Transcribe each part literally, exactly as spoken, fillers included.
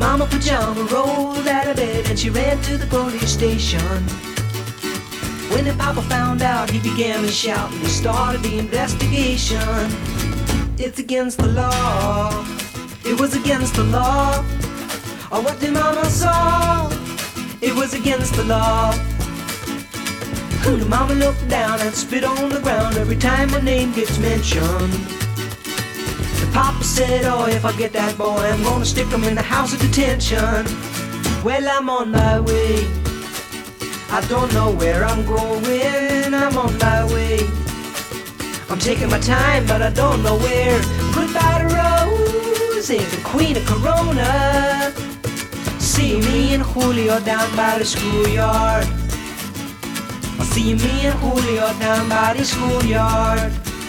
Mama Pajama rolled out of bed and she ran to the police station. When the Papa found out, he began to shout and he started the investigation. It's against the law. It was against the law. Oh, what the Mama saw, it was against the law. The Mama looked down and spit on the ground every time my name gets mentioned. The Papa said, oh, if I get that boy, I'm gonna stick him in the house of detention. Well, I'm on my way. I don't know where I'm going. I'm on my way. I'm taking my time, but I don't know where. Goodbye to Rose, the queen of Corona. See me and Julio down by the schoolyard. I'll see me and Julio down by the schoolyard.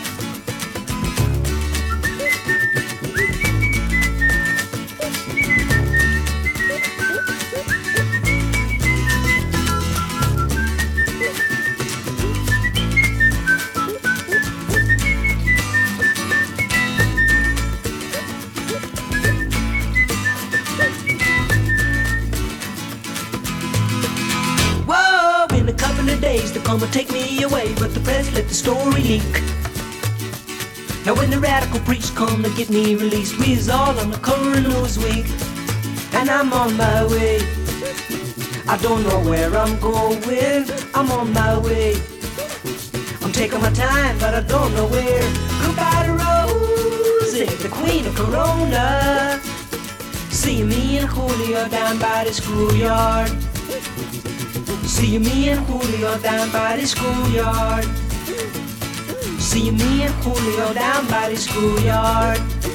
Days to come and take me away, but the press let the story leak. Now when the radical preach come to get me released, we is all on the cover of Newsweek, and I'm on my way. I don't know where I'm going. I'm on my way. I'm taking my time, but I don't know where. Goodbye to Rosie, the queen of Corona. See me and Julio down by the schoolyard. See me and Julio down by the schoolyard. See me and Julio down by the schoolyard.